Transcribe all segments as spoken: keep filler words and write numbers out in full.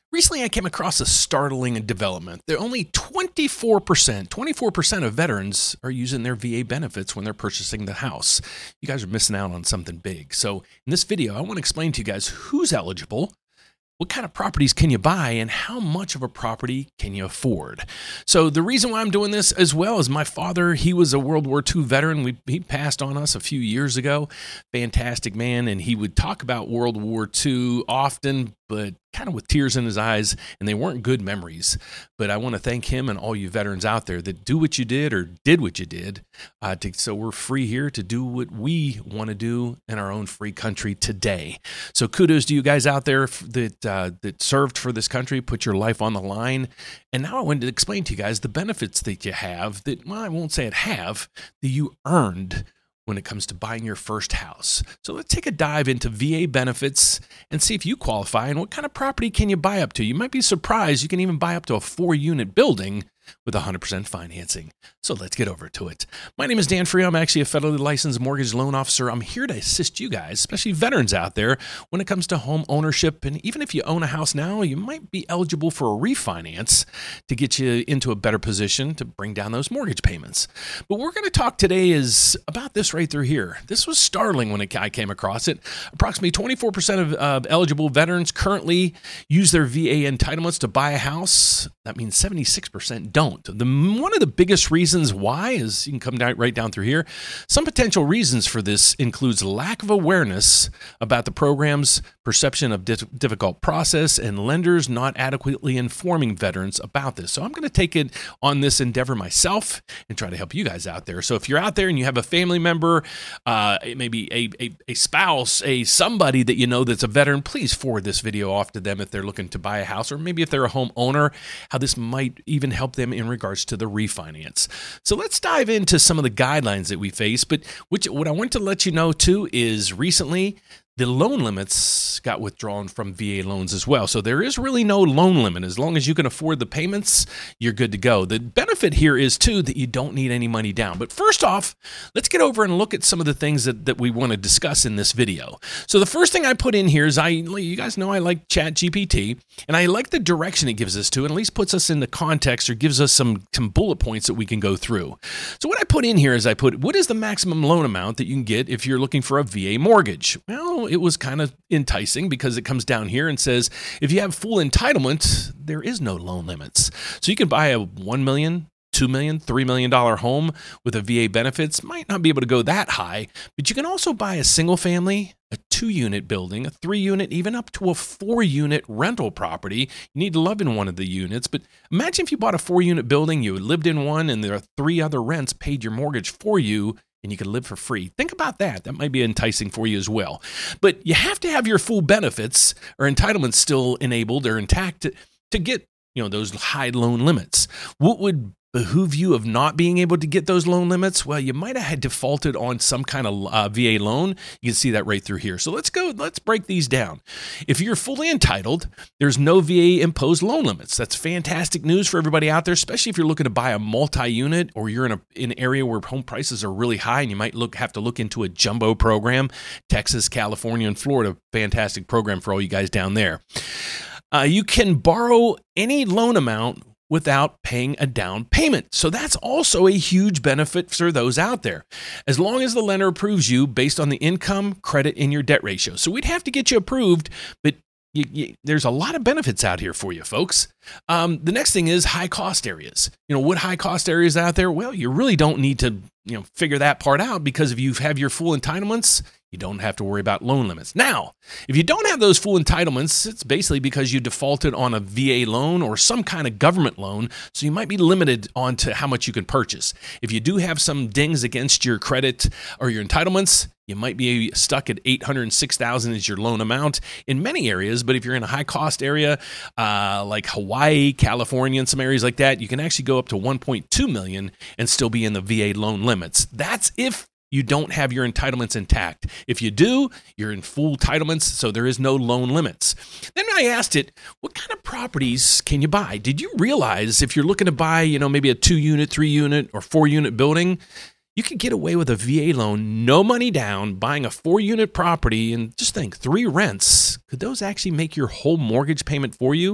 Recently, I came across a startling development. There only twenty-four percent, twenty-four percent of veterans are using their V A benefits when they're purchasing the house. You guys are missing out on something big. So in this video, I want to explain to you guys who's eligible, what kind of properties can you buy, and how much of a property can you afford? So the reason why I'm doing this as well is my father, he was a World War Two veteran. We, he passed on us a few years ago. Fantastic man, and he would talk about World War Two often, but kind of with tears in his eyes, and they weren't good memories. But I want to thank him and all you veterans out there that do what you did or did what you did, uh, to, so we're free here to do what we want to do in our own free country today. So kudos to you guys out there that uh, that served for this country, put your life on the line. And now I wanted to explain to you guys the benefits that you have that, well, I won't say it have, that you earned when it comes to buying your first house. So let's take a dive into V A benefits and see if you qualify and what kind of property can you buy up to. You might be surprised you can even buy up to a four-unit building with one hundred percent financing. So let's get over to it. My name is Dan Free. I'm actually a federally licensed mortgage loan officer. I'm here to assist you guys, especially veterans out there, when it comes to home ownership. And even if you own a house now, you might be eligible for a refinance to get you into a better position to bring down those mortgage payments. But we're going to talk today is about this right through here. This was startling when I came across it. Approximately twenty-four percent of uh, eligible veterans currently use their V A entitlements to buy a house. That means seventy-six percent don't. The, one of the biggest reasons why is, you can come down, right down through here, some potential reasons for this includes lack of awareness about the program's perception of di- difficult process and lenders not adequately informing veterans about this. So I'm going to take it on this endeavor myself and try to help you guys out there. So if you're out there and you have a family member, uh, maybe a, a, a spouse, a somebody that you know that's a veteran, please forward this video off to them if they're looking to buy a house, or maybe if they're a homeowner, how this might even help them in regards to the refinance. So let's dive into some of the guidelines that we face. But which, what I want to let you know too is recently the loan limits got withdrawn from V A loans as well. So there is really no loan limit. As long as you can afford the payments, you're good to go. The benefit here is too that you don't need any money down. But first off, let's get over and look at some of the things that, that we want to discuss in this video. So the first thing I put in here is, I, you guys know I like Chat G P T, and I like the direction it gives us to, and at least puts us in the context or gives us some, some bullet points that we can go through. So what I put in here is I put, what is the maximum loan amount that you can get if you're looking for a V A mortgage? Well, it was kind of enticing because it comes down here and says, if you have full entitlement, there is no loan limits. So you can buy a one million dollars, two million dollars, three million dollars home with a V A benefits. Might not be able to go that high, but you can also buy a single family, a two-unit building, a three-unit, even up to a four-unit rental property. You need to live in one of the units, but imagine if you bought a four-unit building, you lived in one, and there are three other rents paid your mortgage for you, and you could live for free. Think about that. That might be enticing for you as well. But you have to have your full benefits or entitlements still enabled or intact to, to get, you know, those high loan limits. What would behoove you of not being able to get those loan limits? Well, you might have had defaulted on some kind of uh, V A loan. You can see that right through here. So let's go, let's break these down. If you're fully entitled, there's no V A imposed loan limits. That's fantastic news for everybody out there, especially if you're looking to buy a multi-unit or you're in, a, in an area where home prices are really high and you might look have to look into a jumbo program. Texas, California, and Florida, fantastic program for all you guys down there. Uh, you can borrow any loan amount without paying a down payment. So that's also a huge benefit for those out there, as long as the lender approves you based on the income, credit, and your debt ratio. So we'd have to get you approved, but you, you, there's a lot of benefits out here for you, folks. Um, the next thing is high cost areas. You know, what high cost areas out there? Well, you really don't need to, you know, figure that part out, because if you have your full entitlements, you don't have to worry about loan limits. Now, if you don't have those full entitlements, it's basically because you defaulted on a V A loan or some kind of government loan, so you might be limited on to how much you can purchase. If you do have some dings against your credit or your entitlements, you might be stuck at eight hundred six thousand dollars is your loan amount in many areas. But if you're in a high cost area uh, like Hawaii, California, and some areas like that, you can actually go up to one point two million dollars and still be in the V A loan limits. That's if you don't have your entitlements intact. If you do, you're in full entitlements, so there is no loan limits. Then I asked it, what kind of properties can you buy? Did you realize if you're looking to buy, you know, maybe a two-unit, three-unit, or four-unit building, you could get away with a V A loan, no money down, buying a four-unit property, and just think, three rents. Could those actually make your whole mortgage payment for you?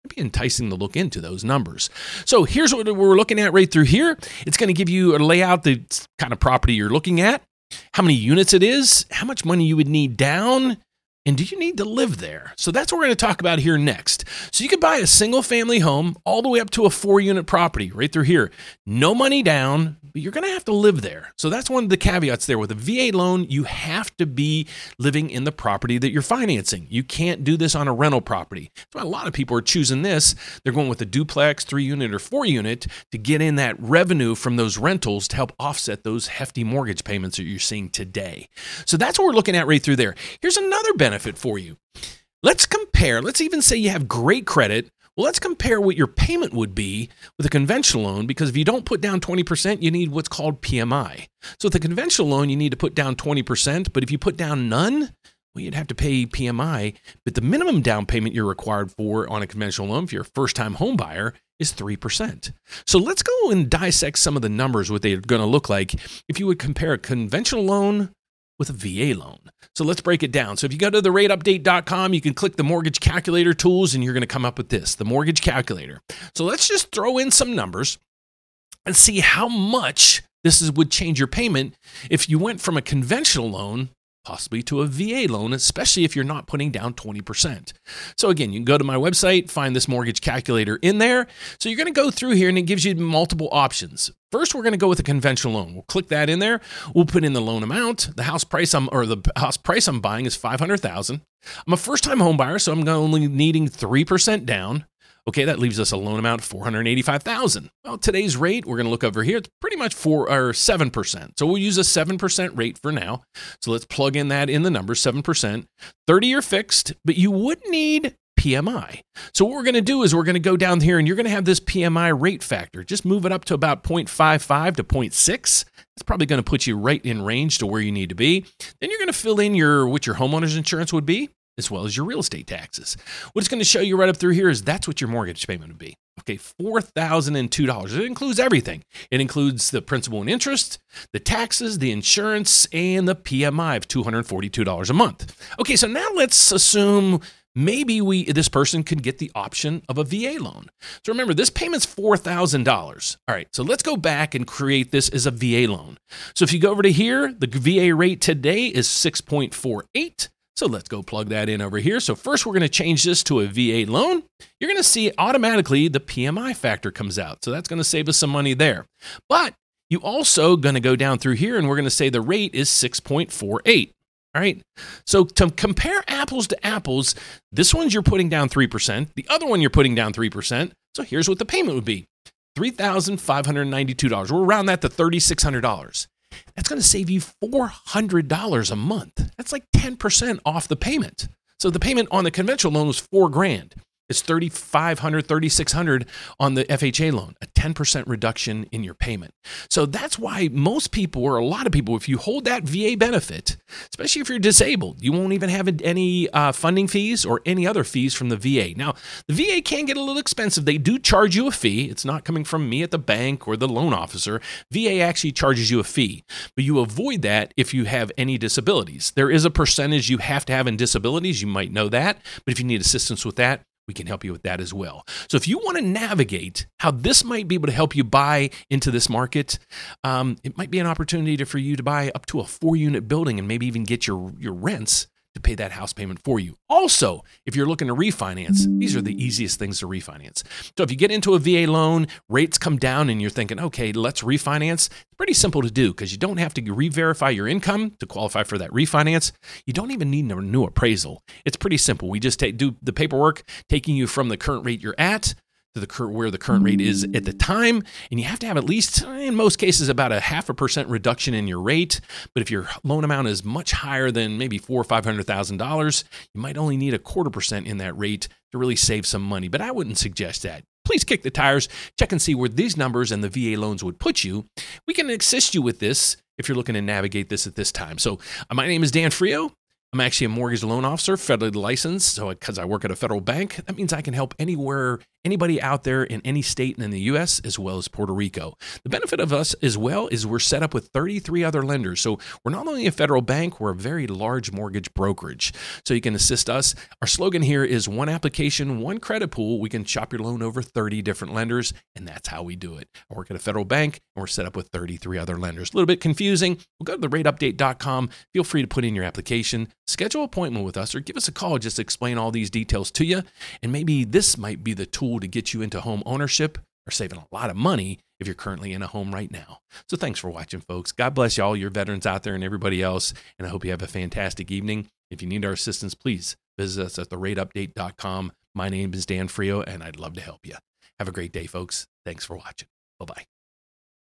It'd be enticing to look into those numbers. So here's what we're looking at right through here. It's going to give you a layout, the kind of property you're looking at, how many units it is, how much money you would need down, and do you need to live there? So that's what we're going to talk about here next. So you could buy a single family home all the way up to a four unit property right through here. No money down, but you're going to have to live there. So that's one of the caveats there. With a V A loan, you have to be living in the property that you're financing. You can't do this on a rental property. That's why a lot of people are choosing this. They're going with a duplex, three unit, or four unit to get in that revenue from those rentals to help offset those hefty mortgage payments that you're seeing today. So that's what we're looking at right through there. Here's another benefit for you. Let's compare. Let's even say you have great credit. Well, let's compare what your payment would be with a conventional loan, because if you don't put down twenty percent, you need what's called P M I. So with a conventional loan, you need to put down twenty percent, but if you put down none, well, you'd have to pay P M I, but the minimum down payment you're required for on a conventional loan, if you're a first-time home buyer, is three percent. So let's go and dissect some of the numbers, what they're going to look like if you would compare a conventional loan with a V A loan. So let's break it down. So if you go to the rate update dot com, you can click the mortgage calculator tools and you're going to come up with this, the mortgage calculator. So let's just throw in some numbers and see how much this is, would change your payment if you went from a conventional loan possibly to a V A loan, especially if you're not putting down twenty percent. So again, you can go to my website, find this mortgage calculator in there. So you're going to go through here and it gives you multiple options. First, we're going to go with a conventional loan. We'll click that in there. We'll put in the loan amount. The house price I'm or the house price I'm buying is five hundred thousand dollars. I'm a first-time home buyer, so I'm only needing three percent down. Okay, that leaves us a loan amount of four hundred eighty-five thousand dollars. Well, today's rate, we're going to look over here. It's pretty much four or seven percent. So we'll use a seven percent rate for now. So let's plug in that in the numbers, seven percent. thirty-year fixed, but you would need P M I. So what we're going to do is we're going to go down here and you're going to have this P M I rate factor. Just move it up to about zero point five five to zero point six. That's probably going to put you right in range to where you need to be. Then you're going to fill in your what your homeowner's insurance would be, as well as your real estate taxes. What it's going to show you right up through here is that's what your mortgage payment would be. Okay, four thousand two dollars. It includes everything. It includes the principal and interest, the taxes, the insurance, and the P M I of two hundred forty-two dollars a month. Okay, so now let's assume maybe we this person could get the option of a V A loan. So remember, this payment's four thousand dollars. All right, so let's go back and create this as a V A loan. So if you go over to here, the V A rate today is six point four eight. So let's go plug that in over here. So first we're going to change this to a V A loan. You're going to see automatically the P M I factor comes out. So that's going to save us some money there. But you also going to go down through here and we're going to say the rate is six point four eight. All right. So to compare apples to apples, this one's you're putting down three percent. The other one you're putting down three percent. So here's what the payment would be. three thousand five hundred ninety-two dollars. We'll round that to three thousand six hundred dollars. That's going to save you four hundred dollars a month. That's like ten percent off the payment. So the payment on the conventional loan was four grand. It's thirty-five hundred dollars, thirty-six hundred dollars on the F H A loan, a ten percent reduction in your payment. So that's why most people, or a lot of people, if you hold that V A benefit, especially if you're disabled, you won't even have any uh, funding fees or any other fees from the V A. Now, the V A can get a little expensive. They do charge you a fee. It's not coming from me at the bank or the loan officer. V A actually charges you a fee, but you avoid that if you have any disabilities. There is a percentage you have to have in disabilities. You might know that, but if you need assistance with that, we can help you with that as well. So if you want to navigate how this might be able to help you buy into this market, um, it might be an opportunity to, for you to buy up to a four-unit building and maybe even get your, your rents to pay that house payment for you. Also, if you're looking to refinance, these are the easiest things to refinance. So if you get into a V A loan, rates come down and you're thinking, okay, let's refinance. It's pretty simple to do because you don't have to re-verify your income to qualify for that refinance. You don't even need a new appraisal. It's pretty simple. We just take, do the paperwork, taking you from the current rate you're at to the current where the current rate is at the time, and you have to have at least, in most cases, about a half a percent reduction in your rate. But if your loan amount is much higher than maybe four or five hundred thousand dollars, you might only need a quarter percent in that rate to really save some money. But I wouldn't suggest that. Please kick the tires, check and see where these numbers and the V A loans would put you. We can assist you with this if you're looking to navigate this at this time. So uh, my name is Dan Frio. I'm actually a mortgage loan officer, federally licensed. So because I work at a federal bank, that means I can help anywhere anybody out there in any state in the U S as well as Puerto Rico. The benefit of us as well is we're set up with thirty-three other lenders. So we're not only a federal bank, we're a very large mortgage brokerage. So you can assist us. Our slogan here is one application, one credit pool. We can shop your loan over thirty different lenders, and that's how we do it. I work at a federal bank, and we're set up with thirty-three other lenders. A little bit confusing. We'll go to the rate update dot com. Feel free to put in your application, schedule an appointment with us, or give us a call just to explain all these details to you. And maybe this might be the tool to get you into home ownership or saving a lot of money if you're currently in a home right now. So thanks for watching, folks. God bless you all, your veterans out there and everybody else. And I hope you have a fantastic evening. If you need our assistance, please visit us at the rate update dot com. My name is Dan Frio, and I'd love to help you. Have a great day, folks. Thanks for watching. Bye-bye.